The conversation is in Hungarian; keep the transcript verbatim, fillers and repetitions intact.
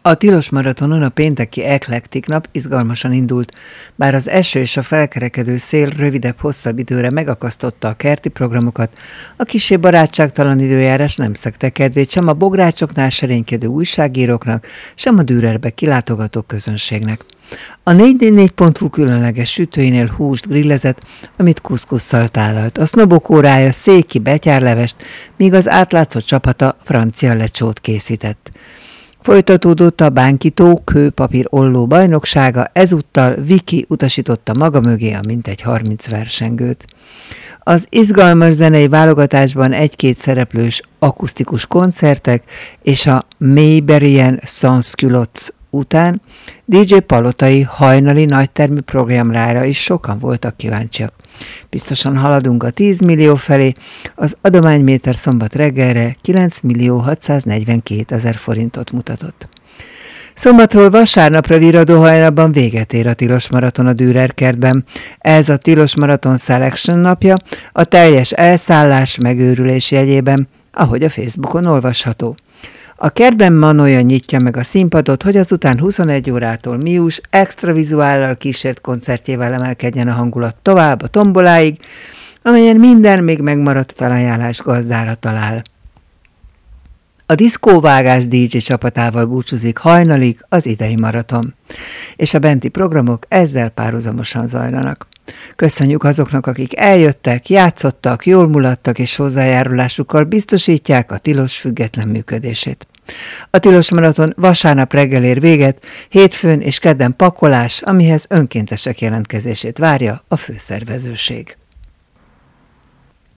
A tilos maratonon a pénteki Eclectic nap izgalmasan indult, bár az eső és a felkerekedő szél rövidebb-hosszabb időre megakasztotta a kerti programokat, a kissé barátságtalan időjárás nem szegte kedvét sem a bográcsoknál serénykedő újságíróknak, sem a Dürerbe kilátogató közönségnek. A négy négy négy pont hu különleges sütőinél húst grillezett, amit kuszkusszal tálalt. A sznobok órája széki betyárlevest, míg az átlátszó csapata francia lecsót készített. Folytatódott a bánkító kőpapír olló bajnoksága, ezúttal Viki utasította maga mögé a mintegy harminc versengőt. Az izgalmas zenei válogatásban egy-két szereplős akusztikus koncertek és a Mayberian Sans Culottes után dé dzsé Palotai hajnali nagytermű programjára is sokan voltak kíváncsiak. Biztosan haladunk a tíz millió felé, az adományméter szombat reggelre kilenc millió hatszáznegyvenkétezer forintot mutatott. Szombatról vasárnapra virradó hajnalban véget ér a tilos maraton a Dürer kertben. Ez a tilos maraton selection napja, a teljes elszállás megőrülés jegyében, ahogy a Facebookon olvasható. A kertben Manolya nyitja meg a színpadot, hogy azután huszonegy órától Mius extra vizuállal kísért koncertjével emelkedjen a hangulat tovább a tomboláig, amelyen minden még megmaradt felajánlás gazdára talál. A diszkóvágás dé dzsé csapatával búcsúzik hajnalig az idei maraton, és a benti programok ezzel párhuzamosan zajlanak. Köszönjük azoknak, akik eljöttek, játszottak, jól mulattak és hozzájárulásukkal biztosítják a tilos független működését. A tilos maraton vasárnap reggel ér véget, hétfőn és kedden pakolás, amihez önkéntesek jelentkezését várja a főszervezőség.